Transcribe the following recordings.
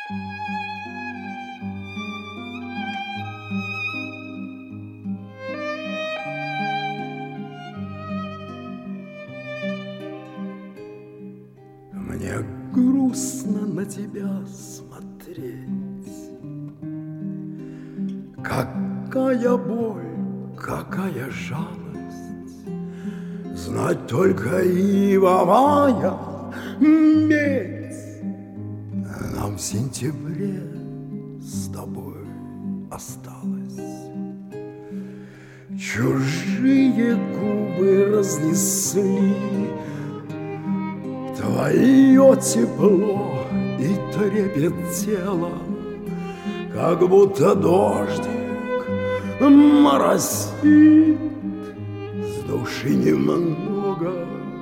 Мне грустно на тебя смотреть. Какая боль, какая жалость. Знать только ивовая медь. Нам в сентябре с тобой осталось. Чужие губы разнесли твое тепло и трепет тела, как будто дождик моросит. С души немного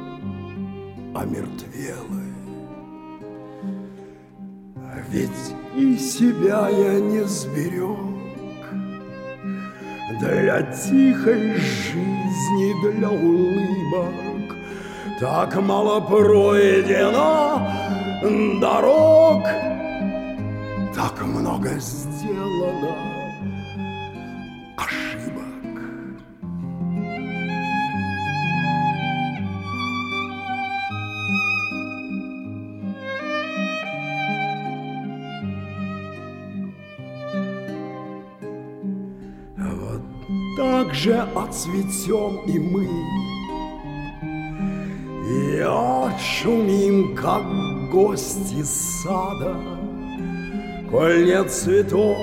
омертвелой. Ведь и себя я не сберег для тихой жизни, для улыбок. Так мало пройдено дорог, так много сделано ошибок. Вот так же отцветем и мы, и отшумим, как гости сада. Коль нет цветов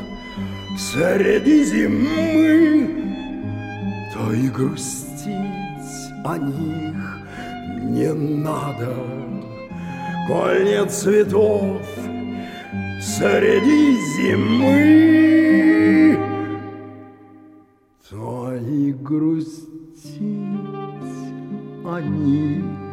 среди зимы, то и грустить о них не надо. Коль нет цветов среди зимы, то и грустить о них